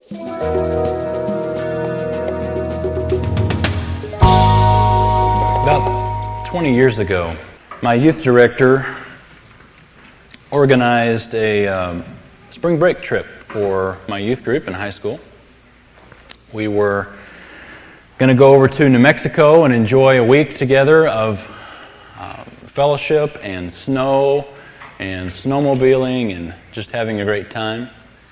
About 20 years ago, my youth director organized a spring break trip for my youth group in high school. We were going to go over to New Mexico and enjoy a week together of fellowship and snow and snowmobiling and just having a great time.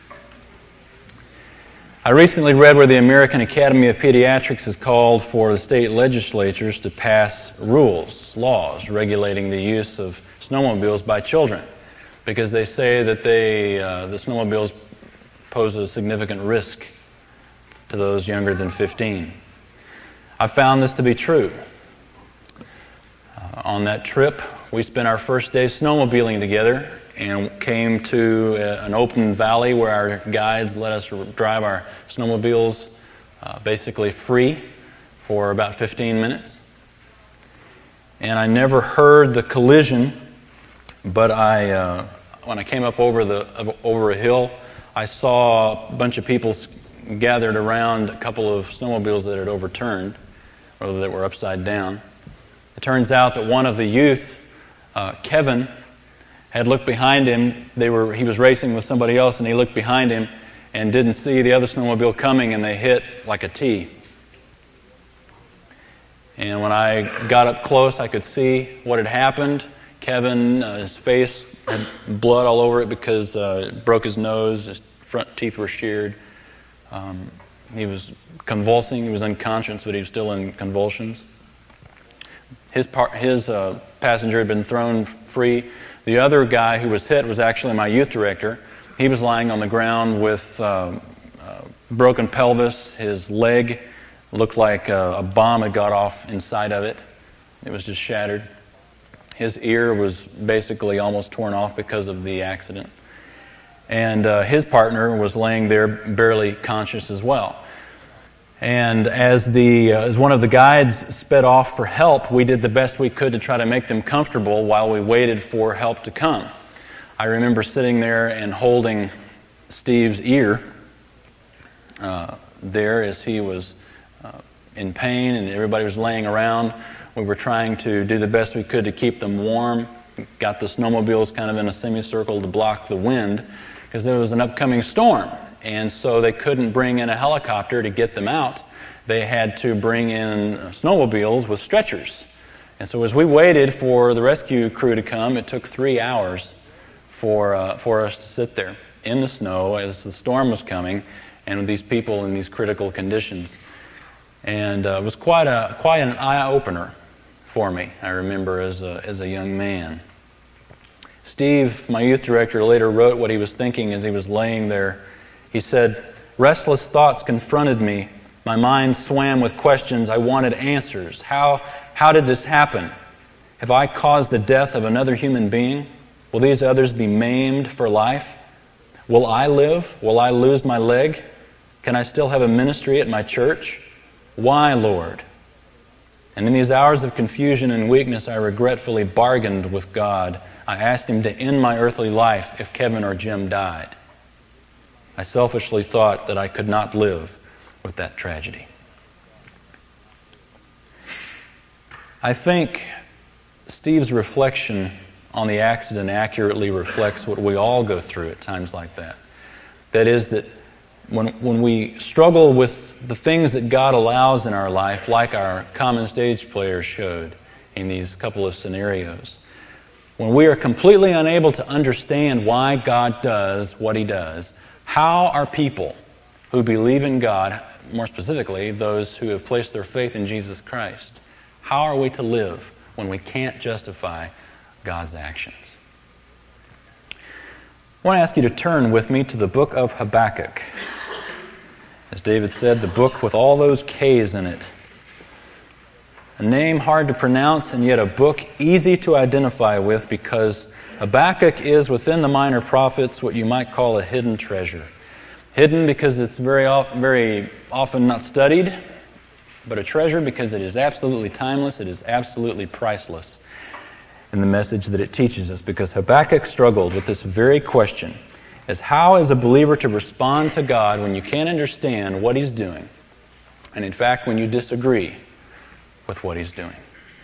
I recently read where the American Academy of Pediatrics has called for the state legislatures to pass laws regulating the use of snowmobiles by children, because they say that the snowmobiles pose a significant risk to those younger than 15. I found this to be true. On that trip, we spent our first day snowmobiling together and came to an open valley where our guides let us drive our snowmobiles basically free for about 15 minutes. And I never heard the collision, but when I came up over a hill, I saw a bunch of people gathered around a couple of snowmobiles that had overturned, or that were upside down. It turns out that one of the youth, Kevin, had looked behind him. He was racing with somebody else, and he looked behind him and didn't see the other snowmobile coming, and they hit like a T. And when I got up close, I could see what had happened. Kevin, his face had blood all over it because it broke his nose. His front teeth were sheared. He was convulsing. He was unconscious, but he was still in convulsions. His passenger had been thrown free. The other guy who was hit was actually my youth director. He was lying on the ground with broken pelvis. His leg looked like a bomb had got off inside of it. It was just shattered. His ear was basically almost torn off because of the accident. And his partner was laying there barely conscious as well. And as one of the guides sped off for help, we did the best we could to try to make them comfortable while we waited for help to come. I remember sitting there and holding Steve's ear there as he was in pain and everybody was laying around. We were trying to do the best we could to keep them warm. Got the snowmobiles kind of in a semicircle to block the wind because there was an upcoming storm. And so they couldn't bring in a helicopter to get them out. They had to bring in snowmobiles with stretchers. And so as we waited for the rescue crew to come, it took 3 hours for us to sit there in the snow as the storm was coming and with these people in these critical conditions. And it was quite an eye-opener for me, I remember, as a young man. Steve, my youth director, later wrote what he was thinking as he was laying there. He said, "Restless thoughts confronted me. My mind swam with questions. I wanted answers. How did this happen? Have I caused the death of another human being? Will these others be maimed for life? Will I live? Will I lose my leg? Can I still have a ministry at my church? Why, Lord?" And in these hours of confusion and weakness, I regretfully bargained with God. I asked Him to end my earthly life if Kevin or Jim died. I selfishly thought that I could not live with that tragedy. I think Steve's reflection on the accident accurately reflects what we all go through at times like that. That is that when we struggle with the things that God allows in our life, like our common stage player showed in these couple of scenarios, when we are completely unable to understand why God does what He does, how are people who believe in God, more specifically those who have placed their faith in Jesus Christ, how are we to live when we can't justify God's actions? I want to ask you to turn with me to the book of Habakkuk. As David said, the book with all those K's in it. A name hard to pronounce and yet a book easy to identify with because Habakkuk is, within the minor prophets, what you might call a hidden treasure. Hidden because it's very often not studied, but a treasure because it is absolutely timeless, it is absolutely priceless in the message that it teaches us, because Habakkuk struggled with this very question. is how is a believer to respond to God when you can't understand what He's doing, and in fact when you disagree with what He's doing.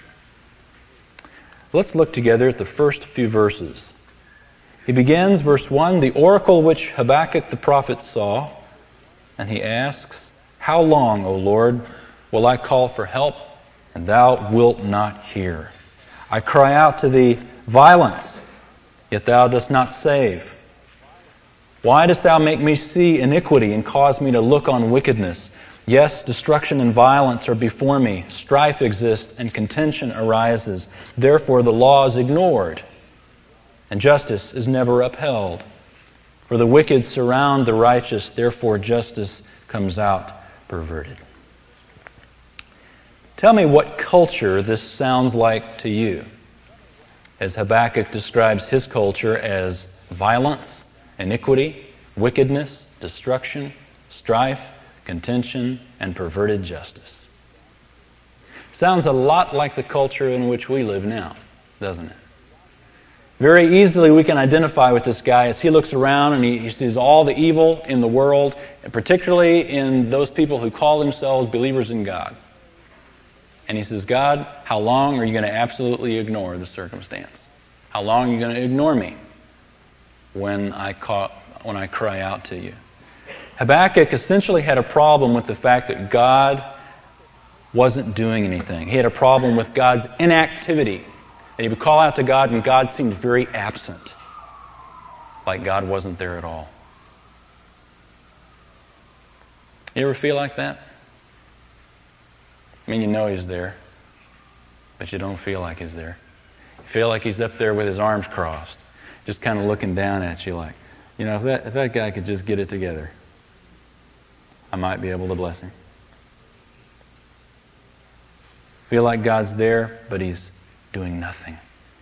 Let's look together at the first few verses. He begins, verse 1, the oracle which Habakkuk the prophet saw, and he asks, how long, O Lord, will I call for help, and thou wilt not hear? I cry out to thee violence, yet thou dost not save. Why dost thou make me see iniquity and cause me to look on wickedness? Yes, destruction and violence are before me. Strife exists and contention arises. Therefore the law is ignored, and justice is never upheld. For the wicked surround the righteous, therefore justice comes out perverted. Tell me what culture this sounds like to you, as Habakkuk describes his culture as violence, iniquity, wickedness, destruction, strife, contention, and perverted justice. Sounds a lot like the culture in which we live now, doesn't it? Very easily we can identify with this guy as he looks around and he sees all the evil in the world, and particularly in those people who call themselves believers in God. And he says, God, how long are you going to absolutely ignore the circumstance? How long are you going to ignore me when I cry out to you? Habakkuk essentially had a problem with the fact that God wasn't doing anything. He had a problem with God's inactivity. And he would call out to God and God seemed very absent, like God wasn't there at all. You ever feel like that? I mean, you know He's there, but you don't feel like He's there. You feel like He's up there with His arms crossed, just kind of looking down at you like, you know, if that guy could just get it together, I might be able to bless him. Feel like God's there, but He's doing nothing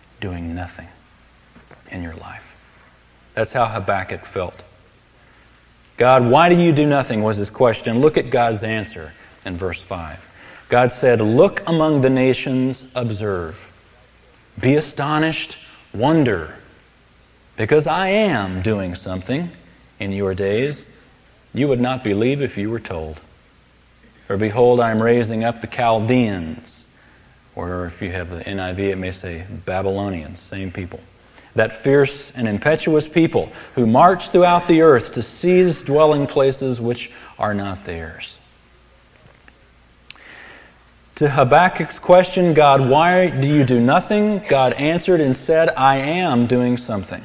in your life. That's how Habakkuk felt. God, why do you do nothing was his question. Look at God's answer in verse 5. God said, look among the nations, observe. Be astonished, wonder, because I am doing something in your days you would not believe if you were told. For behold, I am raising up the Chaldeans, or if you have the NIV, it may say Babylonians, same people. That fierce and impetuous people who march throughout the earth to seize dwelling places which are not theirs. To Habakkuk's question, God, why do you do nothing? God answered and said, I am doing something.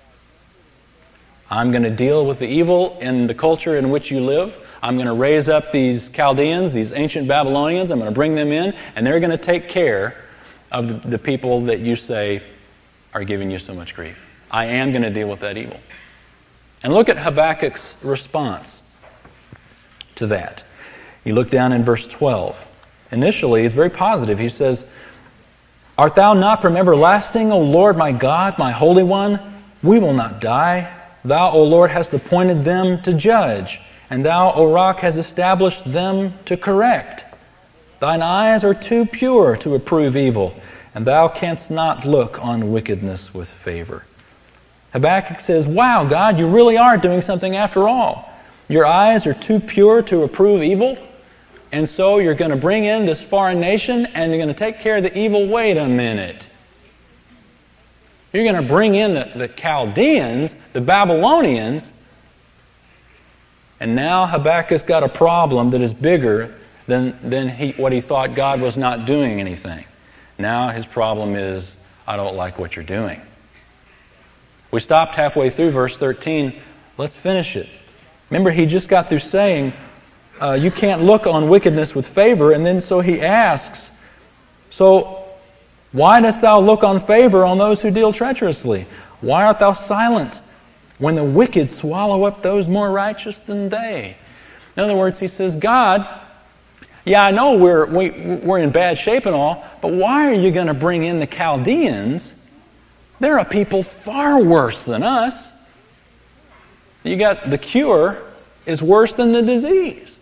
I'm going to deal with the evil in the culture in which you live. I'm going to raise up these Chaldeans, these ancient Babylonians. I'm going to bring them in, and they're going to take care of the people that you say are giving you so much grief. I am going to deal with that evil. And look at Habakkuk's response to that. You look down in verse 12. Initially, it's very positive. He says, art thou not from everlasting, O Lord my God, my Holy One? We will not die. Thou, O Lord, hast appointed them to judge, and thou, O Rock, hast established them to correct. Thine eyes are too pure to approve evil, and thou canst not look on wickedness with favor. Habakkuk says, wow, God, you really are doing something after all. Your eyes are too pure to approve evil, and so you're going to bring in this foreign nation, and you're going to take care of the evil. Wait a minute. You're going to bring in the Chaldeans, the Babylonians, and now Habakkuk's got a problem that is bigger than what he thought God was not doing anything. Now his problem is, I don't like what you're doing. We stopped halfway through verse 13. Let's finish it. Remember, he just got through saying, you can't look on wickedness with favor, and then so he asks, so why dost thou look on favor on those who deal treacherously? Why art thou silent when the wicked swallow up those more righteous than they? In other words, he says, God, yeah, I know we're in bad shape and all, but why are you going to bring in the Chaldeans? They're a people far worse than us. You got the cure is worse than the disease.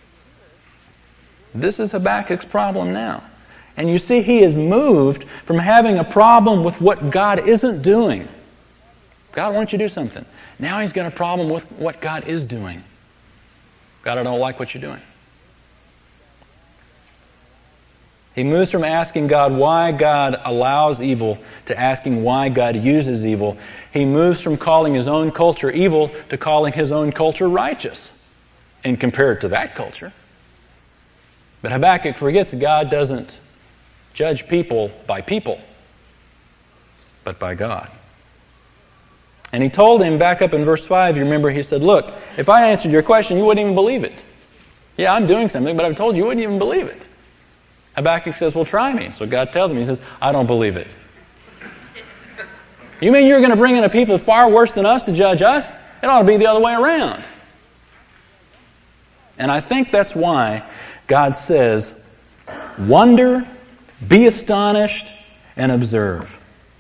This is Habakkuk's problem now. And you see, he is moved from having a problem with what God isn't doing God, why don't you do something? Now he's got a problem with what God is doing. God, I don't like what you're doing. He moves from asking God why God allows evil to asking why God uses evil. He moves from calling his own culture evil to calling his own culture righteous, and compared to that culture. But Habakkuk forgets God doesn't judge people by people, but by God. And he told him back up in verse 5, you remember, he said, look, if I answered your question, you wouldn't even believe it. Yeah, I'm doing something, but I've told you, you wouldn't even believe it. Habakkuk says, well, try me. So God tells him, he says, I don't believe it. You mean you're going to bring in a people far worse than us to judge us? It ought to be the other way around. And I think that's why God says, wonder, be astonished, and observe.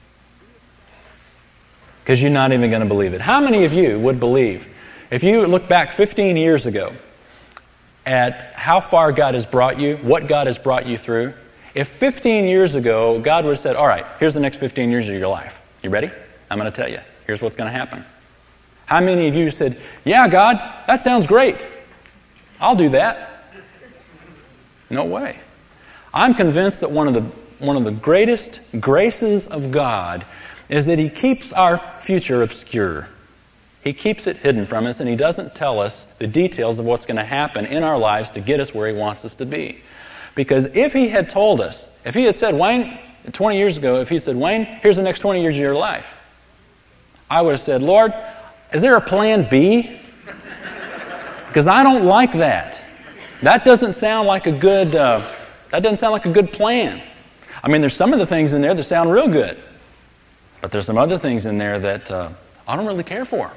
Because you're not even going to believe it. How many of you would believe, if you look back 15 years ago, at how far God has brought you, what God has brought you through? If 15 years ago, God would have said, all right, here's the next 15 years of your life. You ready? I'm going to tell you. Here's what's going to happen. How many of you said, yeah, God, that sounds great. I'll do that. No way. I'm convinced that one of the greatest graces of God is that He keeps our future obscure. He keeps it hidden from us, and He doesn't tell us the details of what's going to happen in our lives to get us where He wants us to be. Because if He had told us, if He had said, Wayne, 20 years ago, if He said, Wayne, here's the next 20 years of your life, I would have said, Lord, is there a plan B? Because I don't like that. That doesn't sound like a good plan. I mean, there's some of the things in there that sound real good. But there's some other things in there that I don't really care for.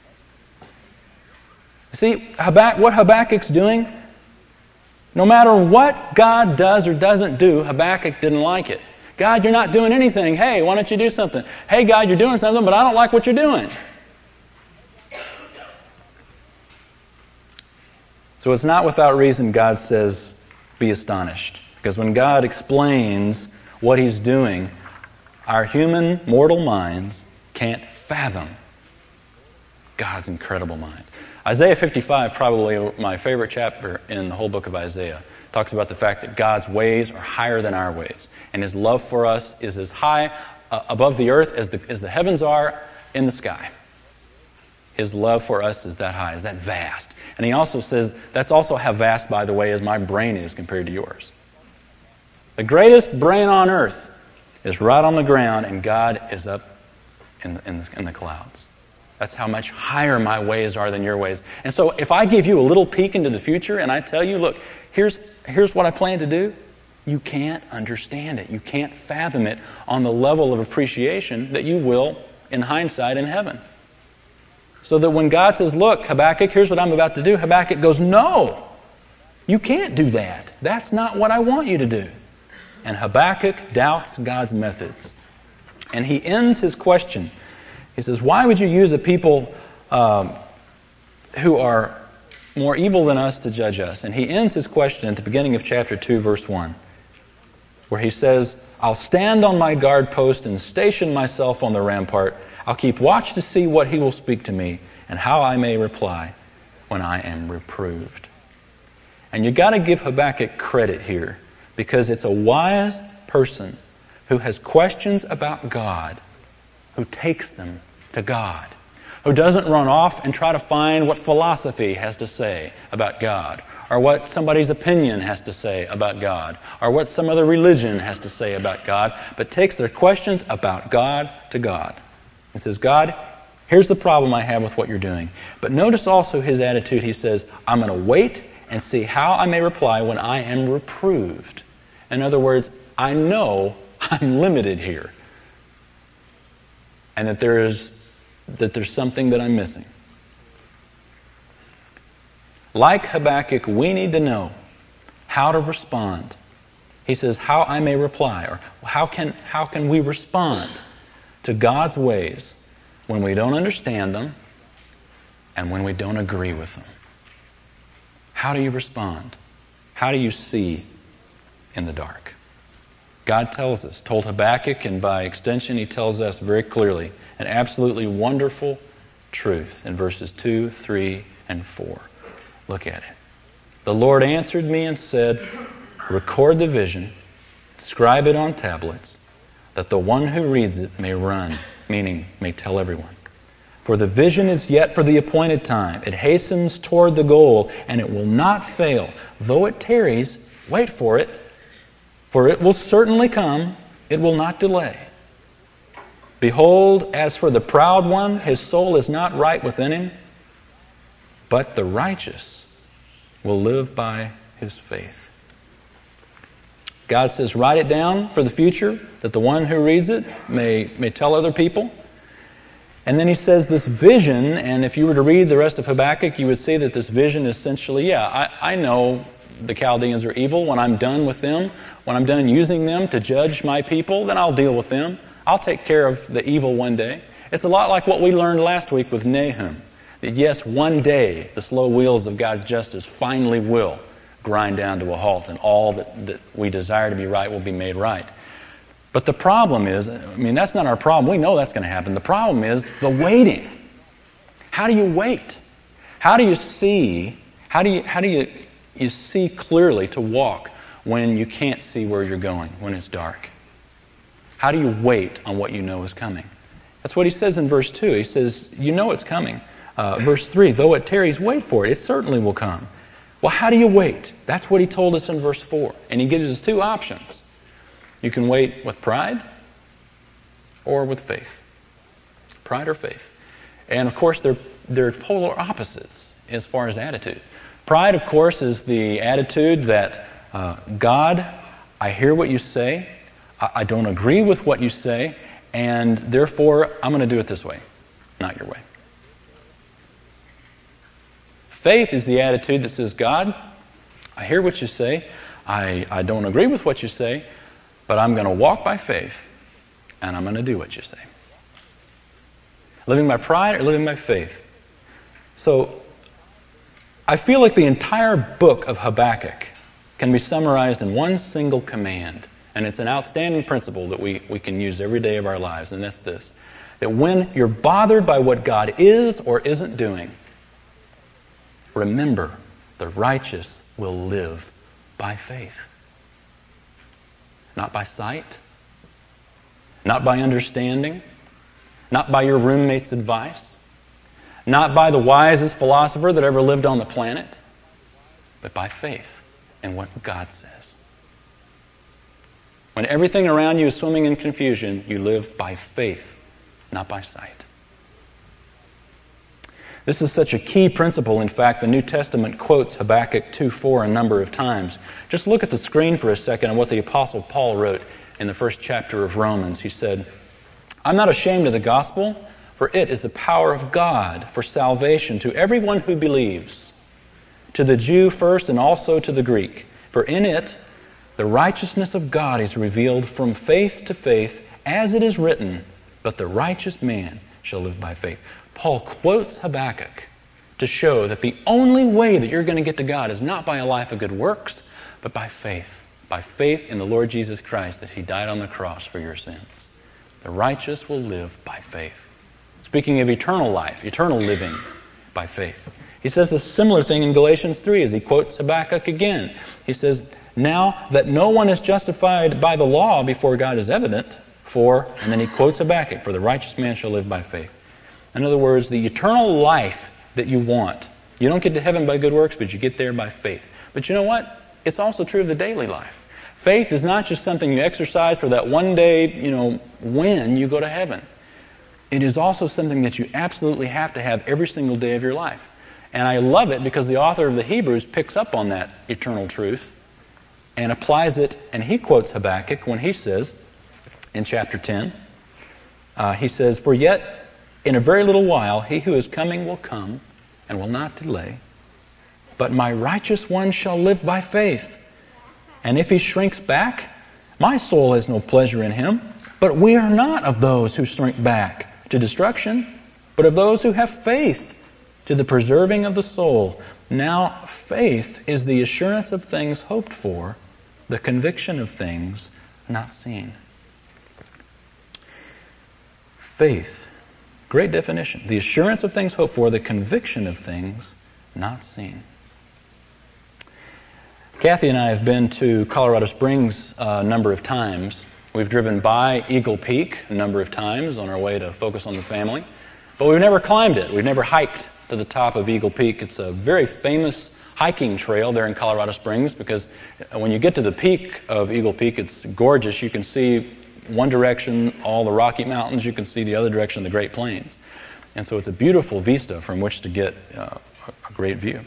See, what Habakkuk's doing, no matter what God does or doesn't do, Habakkuk didn't like it. God, you're not doing anything. Hey, why don't you do something? Hey, God, you're doing something, but I don't like what you're doing. So it's not without reason God says, be astonished. Because when God explains what He's doing, our human, mortal minds can't fathom God's incredible mind. Isaiah 55, probably my favorite chapter in the whole book of Isaiah, talks about the fact that God's ways are higher than our ways. And His love for us is as high above the earth as the heavens are in the sky. His love for us is that high, is that vast. And He also says, that's also how vast, by the way, as my brain is compared to yours. The greatest brain on earth is right on the ground, and God is up in the clouds. That's how much higher my ways are than your ways. And so if I give you a little peek into the future and I tell you, look, here's what I plan to do, you can't understand it. You can't fathom it on the level of appreciation that you will in hindsight in heaven. So that when God says, look, Habakkuk, here's what I'm about to do, Habakkuk goes, no, you can't do that. That's not what I want you to do. And Habakkuk doubts God's methods. And he ends his question. He says, why would you use a people who are more evil than us to judge us? And he ends his question at the beginning of chapter 2, verse 1, where he says, I'll stand on my guard post and station myself on the rampart. I'll keep watch to see what he will speak to me and how I may reply when I am reproved. And you got to give Habakkuk credit here, because it's a wise person who has questions about God, who takes them to God, who doesn't run off and try to find what philosophy has to say about God, or what somebody's opinion has to say about God, or what some other religion has to say about God, but takes their questions about God to God and says, God, here's the problem I have with what you're doing. But notice also his attitude. He says, I'm going to wait and see how I may reply when I am reproved. In other words, I know I'm limited here, and that there's something that I'm missing. Like Habakkuk, we need to know how to respond. He says, how I may reply, or how can we respond to God's ways when we don't understand them and when we don't agree with them. How do you respond? How do you see in the dark? God tells us, told Habakkuk, and by extension he tells us very clearly, an absolutely wonderful truth in verses 2, 3, and 4. Look at it. The Lord answered me and said, record the vision, inscribe it on tablets, that the one who reads it may run, meaning may tell everyone. For the vision is yet for the appointed time. It hastens toward the goal, and it will not fail. Though it tarries, wait for it, for it will certainly come, it will not delay. Behold, as for the proud one, his soul is not right within him, but the righteous will live by his faith. God says, write it down for the future, that the one who reads it may tell other people. And then he says this vision, and if you were to read the rest of Habakkuk, you would see that this vision is essentially, I know the Chaldeans are evil. When I'm done with them, when I'm done using them to judge my people, then I'll deal with them. I'll take care of the evil one day. It's a lot like what we learned last week with Nahum. That yes, one day the slow wheels of God's justice finally will grind down to a halt, and all that we desire to be right will be made right. But the problem is, that's not our problem. We know that's going to happen. The problem is the waiting. How do you wait? How do you see? How do you see clearly to walk when you can't see where you're going, when it's dark? How do you wait on what you know is coming? That's what he says in verse 2. He says, you know it's coming. Verse 3, though it tarries, wait for it. It certainly will come. Well, how do you wait? That's what he told us in verse 4. And he gives us two options. You can wait with pride or with faith. Pride or faith. And of course, they're polar opposites as far as attitude. Pride, of course, is the attitude that, God, I hear what you say. I don't agree with what you say. And therefore, I'm going to do it this way, not your way. Faith is the attitude that says, God, I hear what you say. I don't agree with what you say, but I'm going to walk by faith, and I'm going to do what you say. Living by pride or living by faith? So, I feel like the entire book of Habakkuk can be summarized in one single command. And it's an outstanding principle that we can use every day of our lives, and that's this. That when you're bothered by what God is or isn't doing, remember, the righteous will live by faith. Not by sight, not by understanding, not by your roommate's advice, not by the wisest philosopher that ever lived on the planet, but by faith in what God says. When everything around you is swimming in confusion, you live by faith, not by sight. This is such a key principle. In fact, the New Testament quotes Habakkuk 2:4 a number of times. Just look at the screen for a second on what the Apostle Paul wrote in the first chapter of Romans. He said, I'm not ashamed of the gospel, for it is the power of God for salvation to everyone who believes, to the Jew first and also to the Greek. For in it, the righteousness of God is revealed from faith to faith, as it is written, but the righteous man shall live by faith. Paul quotes Habakkuk to show that the only way that you're going to get to God is not by a life of good works, but by faith. By faith in the Lord Jesus Christ, that He died on the cross for your sins. The righteous will live by faith. Speaking of eternal life, eternal living by faith. He says a similar thing in Galatians 3 as he quotes Habakkuk again. He says, now that no one is justified by the law before God is evident, and then he quotes Habakkuk, for the righteous man shall live by faith. In other words, the eternal life that you want, you don't get to heaven by good works, but you get there by faith. But you know what? It's also true of the daily life. Faith is not just something you exercise for that one day, when you go to heaven. It is also something that you absolutely have to have every single day of your life. And I love it because the author of the Hebrews picks up on that eternal truth and applies it, and he quotes Habakkuk when he says, in chapter 10, he says, for yet in a very little while he who is coming will come and will not delay, but my righteous one shall live by faith. And if he shrinks back, my soul has no pleasure in him. But we are not of those who shrink back to destruction, but of those who have faith to the preserving of the soul. Now faith is the assurance of things hoped for, the conviction of things not seen. Faith, great definition. The assurance of things hoped for, the conviction of things not seen. Kathy and I have been to Colorado Springs a number of times. We've driven by Eagle Peak a number of times on our way to focus on the family. But we've never climbed it. We've never hiked to the top of Eagle Peak. It's a very famous hiking trail there in Colorado Springs because when you get to the peak of Eagle Peak, it's gorgeous. You can see one direction, all the Rocky Mountains. You can see the other direction, the Great Plains. And so it's a beautiful vista from which to get a great view.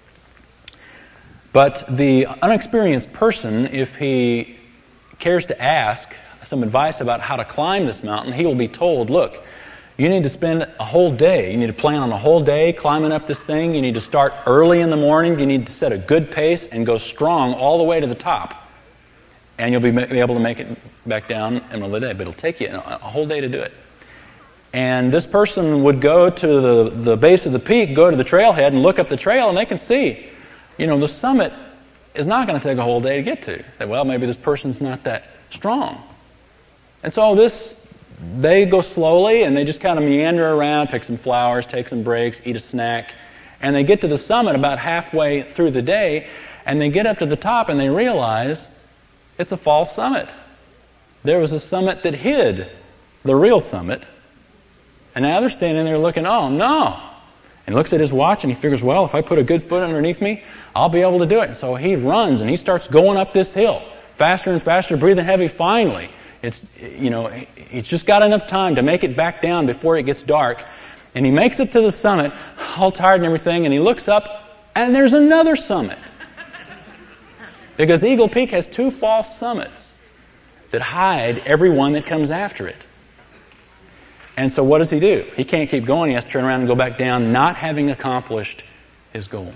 But the unexperienced person, if he cares to ask some advice about how to climb this mountain, he will be told, look, you need to spend a whole day. You need to plan on a whole day climbing up this thing. You need to start early in the morning. You need to set a good pace and go strong all the way to the top. And you'll be able to make it back down in the middle of the day. But it'll take you a whole day to do it. And this person would go to the base of the peak, go to the trailhead and look up the trail, and they can see, the summit is not going to take a whole day to get to. Well, maybe this person's not that strong. And so they go slowly and they just kind of meander around, pick some flowers, take some breaks, eat a snack. And they get to the summit about halfway through the day, and they get up to the top and they realize it's a false summit. There was a summit that hid the real summit. And now they're standing there looking, oh no. And he looks at his watch and he figures, well, if I put a good foot underneath me, I'll be able to do it. And so he runs and he starts going up this hill, faster and faster, breathing heavy. Finally, he's just got enough time to make it back down before it gets dark. And he makes it to the summit, all tired and everything, and he looks up and there's another summit. Because Eagle Peak has two false summits that hide everyone that comes after it. And so what does he do? He can't keep going. He has to turn around and go back down, not having accomplished his goal.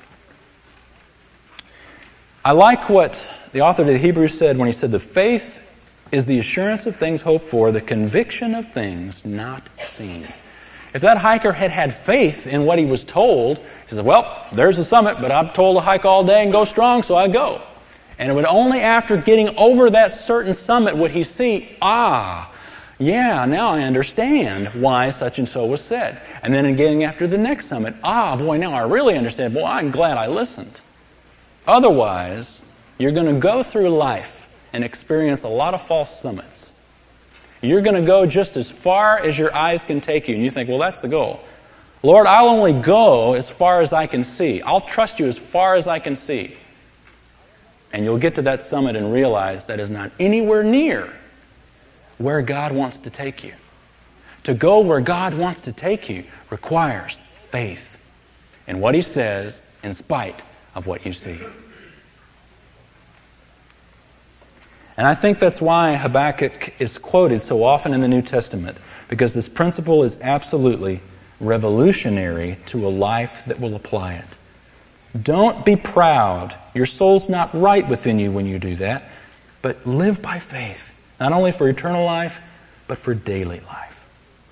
I like what the author of the Hebrews said when he said, the faith is the assurance of things hoped for, the conviction of things not seen. If that hiker had had faith in what he was told, he said, well, there's the summit, but I'm told to hike all day and go strong, so I go. And it would only after getting over that certain summit would he see, yeah, now I understand why such and so was said. And then in getting after the next summit, boy, now I really understand. Boy, I'm glad I listened. Otherwise, you're going to go through life and experience a lot of false summits. You're going to go just as far as your eyes can take you. And you think, well, that's the goal. Lord, I'll only go as far as I can see. I'll trust you as far as I can see. And you'll get to that summit and realize that is not anywhere near where God wants to take you. To go where God wants to take you requires faith in what He says in spite of what you see. And I think that's why Habakkuk is quoted so often in the New Testament, because this principle is absolutely revolutionary to a life that will apply it. Don't be proud. Your soul's not right within you when you do that, but live by faith. Not only for eternal life, but for daily life.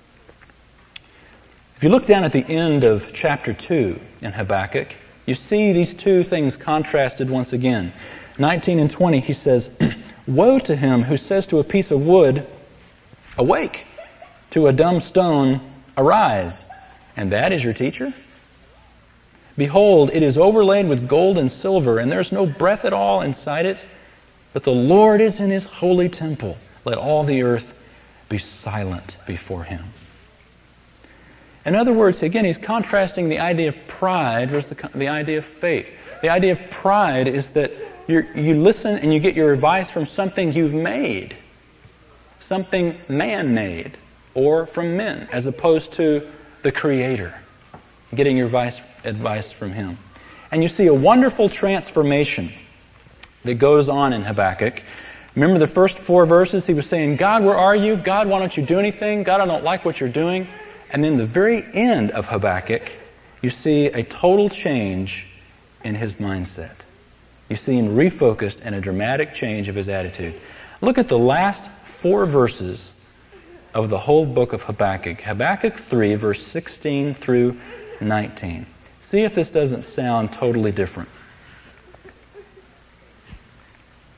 If you look down at the end of chapter 2 in Habakkuk, you see these two things contrasted once again. 19 and 20, he says, woe to him who says to a piece of wood, awake, to a dumb stone, arise, and that is your teacher? Behold, it is overlaid with gold and silver, and there's no breath at all inside it. But the Lord is in His holy temple. Let all the earth be silent before Him. In other words, again, he's contrasting the idea of pride versus the idea of faith. The idea of pride is that you listen and you get your advice from something you've made, something man-made, or from men, as opposed to the Creator, getting your advice from Him. And you see a wonderful transformation that goes on in Habakkuk. Remember the first 4 verses? He was saying, God, where are you? God, why don't you do anything? God, I don't like what you're doing. And then the very end of Habakkuk, you see a total change in his mindset. You see him refocused and a dramatic change of his attitude. Look at the last 4 verses of the whole book of Habakkuk. Habakkuk 3, verse 16 through 19. See if this doesn't sound totally different.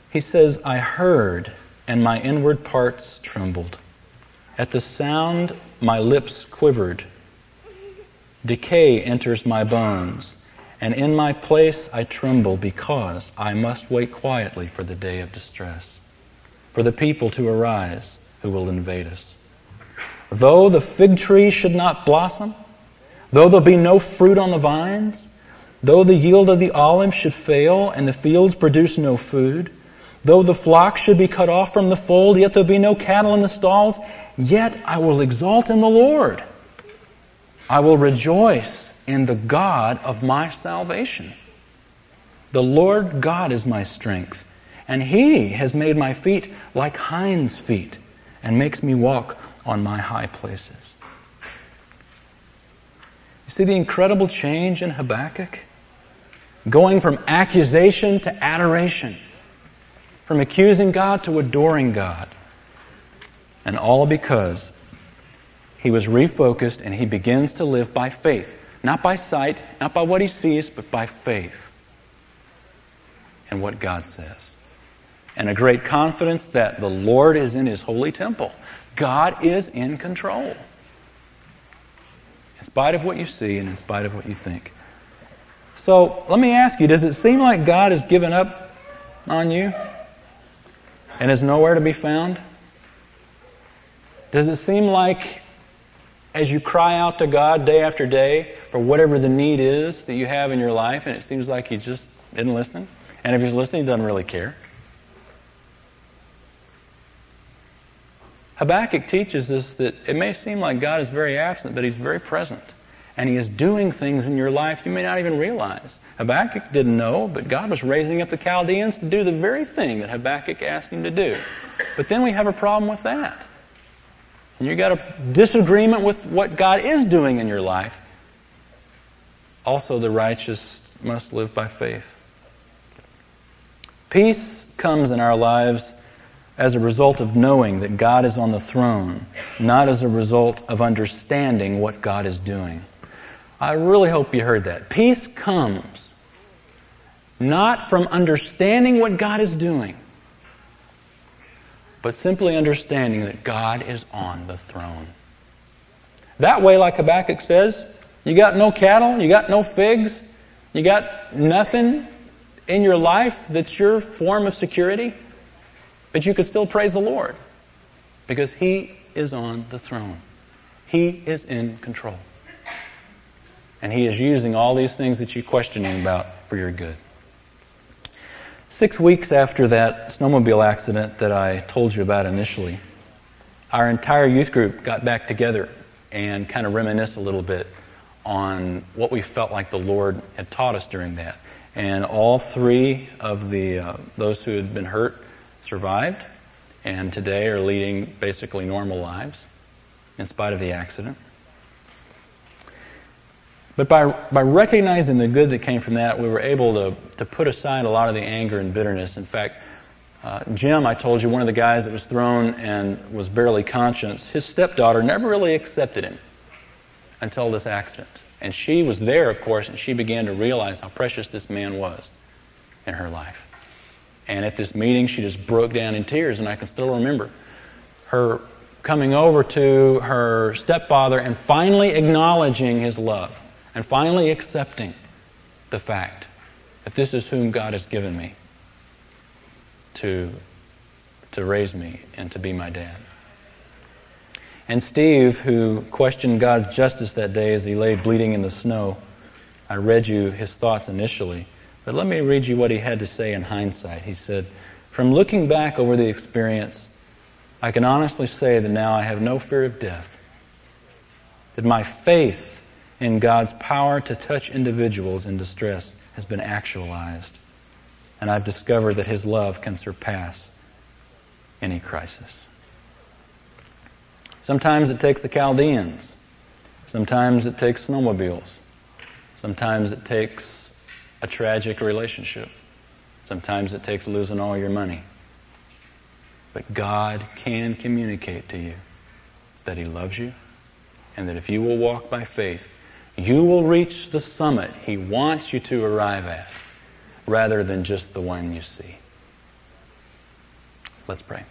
He says, I heard, and my inward parts trembled. At the sound, my lips quivered. Decay enters my bones, and in my place I tremble because I must wait quietly for the day of distress, for the people to arise who will invade us. Though the fig tree should not blossom, though there be no fruit on the vines, though the yield of the olive should fail and the fields produce no food, though the flock should be cut off from the fold, yet there be no cattle in the stalls, yet I will exult in the Lord. I will rejoice in the God of my salvation. The Lord God is my strength, and He has made my feet like hinds' feet, and makes me walk on my high places. You see the incredible change in Habakkuk? Going from accusation to adoration. From accusing God to adoring God. And all because he was refocused and he begins to live by faith. Not by sight, not by what he sees, but by faith in what God says. And a great confidence that the Lord is in His holy temple. God is in control. In spite of what you see and in spite of what you think. So, let me ask you, does it seem like God has given up on you? And is nowhere to be found? Does it seem like as you cry out to God day after day for whatever the need is that you have in your life, and it seems like He just isn't listening? And if He's listening, He doesn't really care. Habakkuk teaches us that it may seem like God is very absent, but He's very present. And He is doing things in your life you may not even realize. Habakkuk didn't know, but God was raising up the Chaldeans to do the very thing that Habakkuk asked him to do. But then we have a problem with that. And you got a disagreement with what God is doing in your life. Also, the righteous must live by faith. Peace comes in our lives as a result of knowing that God is on the throne, not as a result of understanding what God is doing. I really hope you heard that. Peace comes not from understanding what God is doing, but simply understanding that God is on the throne. That way, like Habakkuk says, you got no cattle, you got no figs, you got nothing in your life that's your form of security, but you could still praise the Lord because He is on the throne. He is in control. And He is using all these things that you're questioning about for your good. 6 weeks after that snowmobile accident that I told you about initially, our entire youth group got back together and kind of reminisced a little bit on what we felt like the Lord had taught us during that. And all three of those who had been hurt survived, and today are leading basically normal lives in spite of the accident. But by recognizing the good that came from that, we were able to put aside a lot of the anger and bitterness. In fact, Jim, I told you, one of the guys that was thrown and was barely conscious, his stepdaughter never really accepted him until this accident. And she was there, of course, and she began to realize how precious this man was in her life. And at this meeting, she just broke down in tears, and I can still remember her coming over to her stepfather and finally acknowledging his love. And finally accepting the fact that this is whom God has given me to raise me and to be my dad. And Steve, who questioned God's justice that day as he lay bleeding in the snow, I read you his thoughts initially, but let me read you what he had to say in hindsight. He said, "From looking back over the experience, I can honestly say that now I have no fear of death, that my faith in God's power to touch individuals in distress has been actualized. And I've discovered that His love can surpass any crisis." Sometimes it takes the Chaldeans. Sometimes it takes snowmobiles. Sometimes it takes a tragic relationship. Sometimes it takes losing all your money. But God can communicate to you that He loves you, and that if you will walk by faith, you will reach the summit He wants you to arrive at, rather than just the one you see. Let's pray.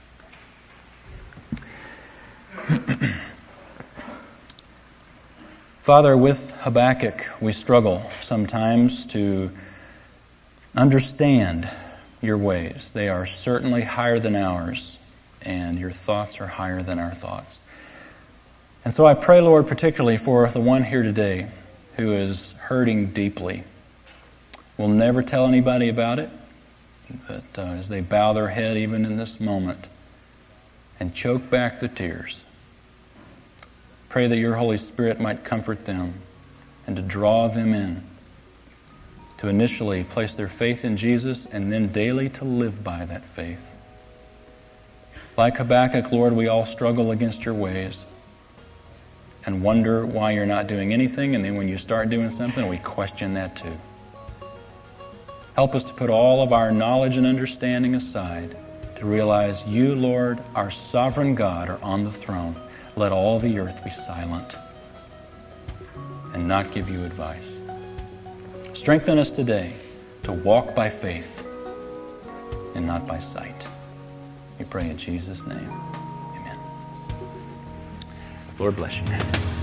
Father, with Habakkuk, we struggle sometimes to understand your ways. They are certainly higher than ours, and your thoughts are higher than our thoughts. And so I pray, Lord, particularly for the one here today who is hurting deeply. Will never tell anybody about it, but as they bow their head even in this moment and choke back the tears, pray that your Holy Spirit might comfort them and to draw them in, to initially place their faith in Jesus and then daily to live by that faith. Like Habakkuk, Lord, we all struggle against your ways and wonder why you're not doing anything, and then when you start doing something, we question that too. Help us to put all of our knowledge and understanding aside to realize you, Lord, our sovereign God, are on the throne. Let all the earth be silent and not give you advice. Strengthen us today to walk by faith and not by sight. We pray in Jesus' name. Amen. Lord bless you.